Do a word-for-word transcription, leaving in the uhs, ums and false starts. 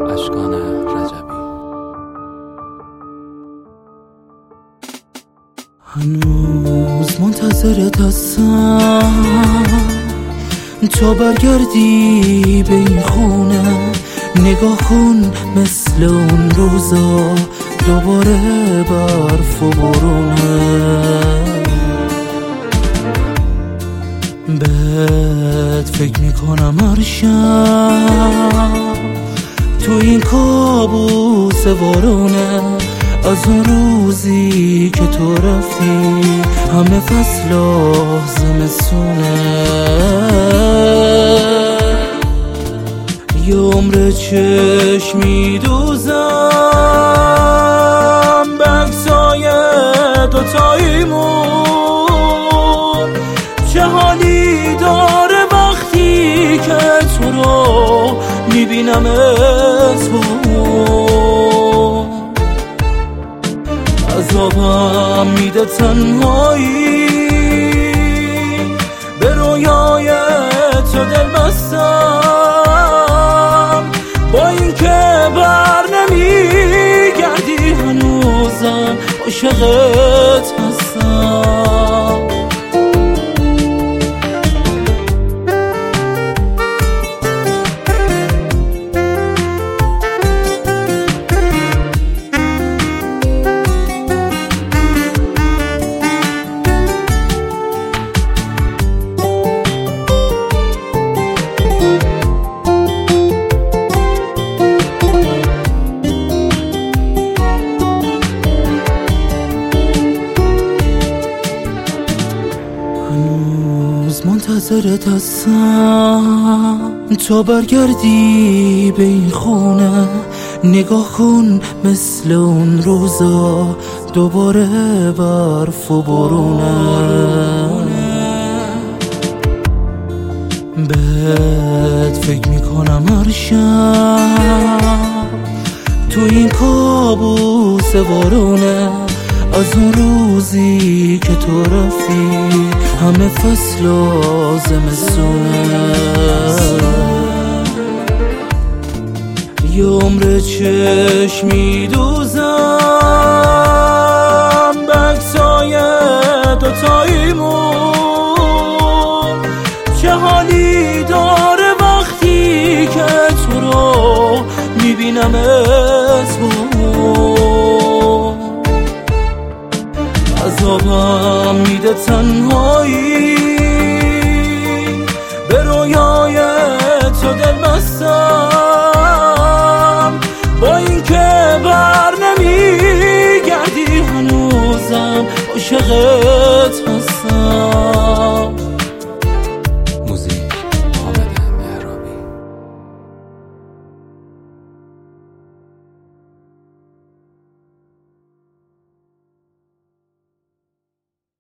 اشکان رجبی. هنوز منتظرت هستم تا برگردی به این خونه، نگاه کن مثل اون روزا دوباره برف و بارونه. بهت فکر میکنم هر شب تو این کابوس بارونه، از اون روزی که تو رفتی همه فصلا زمستونه. یه عمر چشمی دوزم به عکسای دوتاییمون، چه حالی داره وقتی که تو رو میبینم اسمون. عذابم میده تنهایی، به رویای تو دل بستم، با این که بر نمیگردی هنوزم عاشقت هستم. منتظرت هستم تا برگردی به این خونه، نگاه کن مثل اون روزا دوباره برف و بارونه. بهت فکر میکنم هر شب تو این کابوس بارونه، از اون روزی که تو رفتی همه فصلا زمستونه. یه عمر چشمی دوزم به عکسای دوتاییمون، چه حالی داره وقتی که تو رو میبینم اسمون. عذابم میده تنهایی،